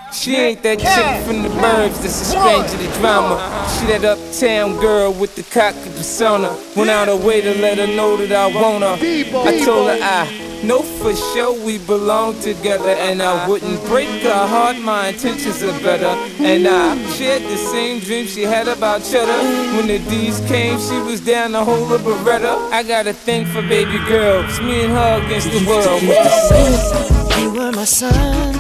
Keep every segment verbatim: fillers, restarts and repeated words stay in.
She ain't that chick from the burbs that's a stranger to drama. She that uptown girl with the cocky persona. Went out her way to let her know that I want her. I told her I know for sure we belong together, and I wouldn't break her heart, my intentions are better. And I shared the same dream she had about cheddar. When the D's came, she was down to hold a Beretta. I got a thing for baby girls, me and her against the world. You were my sun,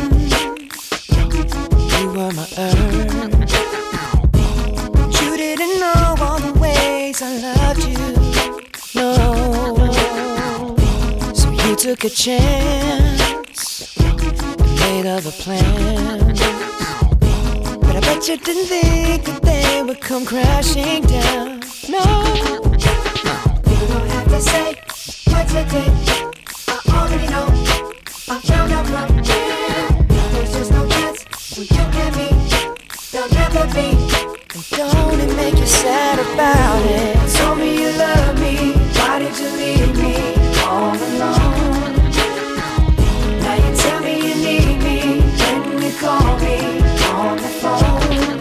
you were my earth, but you didn't know all the ways I loved you, no. So you took a chance and made other plans, but I bet you didn't think that they would come crashing down, no. You don't have to say what you did, I already know. I found out from him, there's just no chance for you and me, there'll never be. And don't it make you sad about it? Told me you love me, why did you leave me all alone? Now you tell me you need me, when you call me on the phone.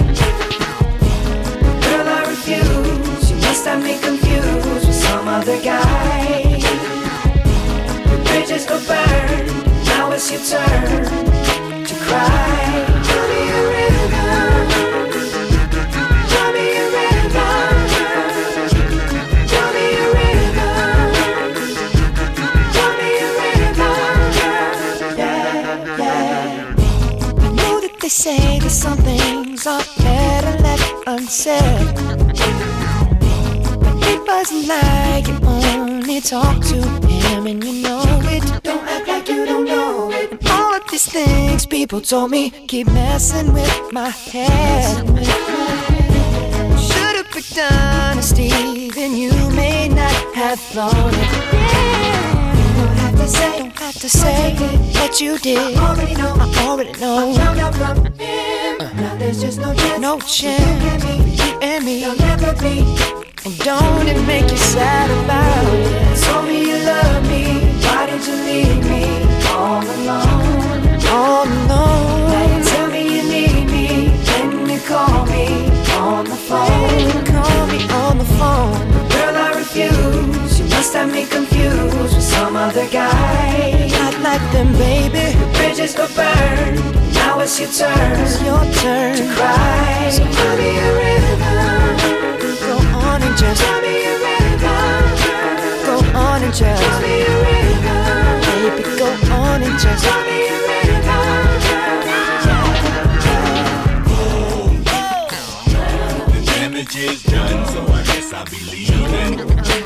Girl, I refuse, you must have me confused with some other guy. The bridges go burn, now it's your turn to cry. Tell me a rhythm, tell me a rhythm, tell me a rhythm, tell me a rhythm, yeah, yeah. I know that they say that some things are better left unsaid, but it wasn't like you only talk to him and you know it. Don't act like you don't know it. And all of these things people told me keep messing with my head. Should've picked honesty, then you may not have thought it. Yeah. Don't have to say, don't have to say what you did. I already know, I already know. I found out from him. Uh. Now there's just no chance, no chance for you and me, there'll never be. And don't it make you sad about it? Told me you love me, why did you leave me all alone? All alone. Now you tell me you need me, when you call me on the phone. Call me on the phone. Girl, I refuse, you must have me confused with some other guy. Not like them, baby. The bridges go burn, now it's your turn, it's your turn to cry. So tell me a rhythm, and just tell me a rhythm, go on and just tell me a rhythm, baby, go on and just tell me a rhythm. The damage is done, so I guess I'll be leaving.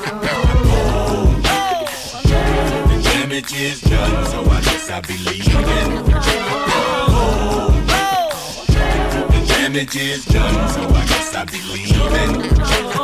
The damage is done, so I guess I'll be leaving. The damage is done, so I guess I'll be leaving.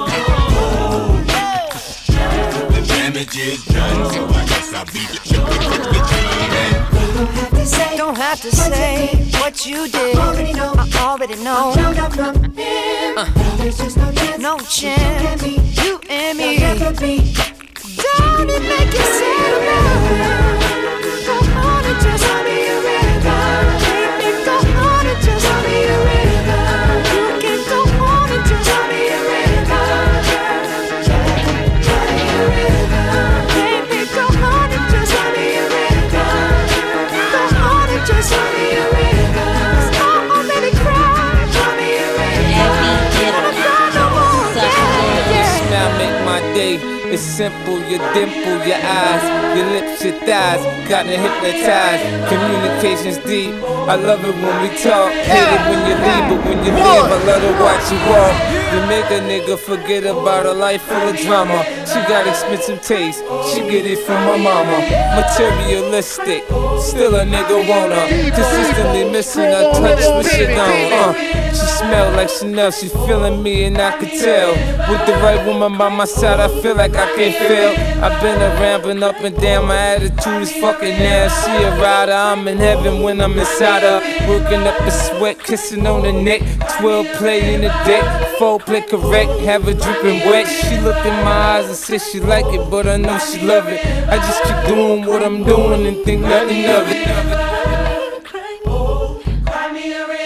The damage is done, so I guess I'll be leaving. Don't have to say, don't have to say what you did. I already know, I already know. I found out from him. Uh. There's just no chance, no chance. You and me, you and me. Never be. Don't it make you sad about it? Go on and just tell me a rhythm, baby. Go on and just tell me a rhythm. You can go on and just tell me a rhythm. Tell me a rhythm, baby. Go on and just tell me a rhythm. Go on and just tell me a rhythm. 'Cause I already cried. Tell me a rhythm. Never cry no more. Yeah, yeah. Smile make my day. It's simple, your dimple, your eyes, your lips, your thighs, got me hypnotized. Communication's deep, I love it when we talk. Hate it when you leave, but when you leave, I love to watch you walk. You make a nigga forget about a life full of drama. She got expensive taste, she get it from my mama. Materialistic, still a nigga want her. Consistently missing her touch when she gone. Uh, she smell like Chanel, she feeling me and I could tell. With the right woman by my side, I feel like I can't fail. I've been around, been up and down, my attitude is fucking now. She a rider, I'm in heaven when I'm inside her. Working up a sweat, kissing on the neck. Twelve play in the deck, four play correct, have her dripping wet. She look in my eyes and says she like it, but I know she love it. I just keep doing what I'm doing and think nothing of it. Cry me a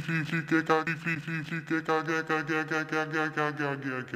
fi fi fi ke ka fi fi fi ke ka ke ka ke ka ke ka ke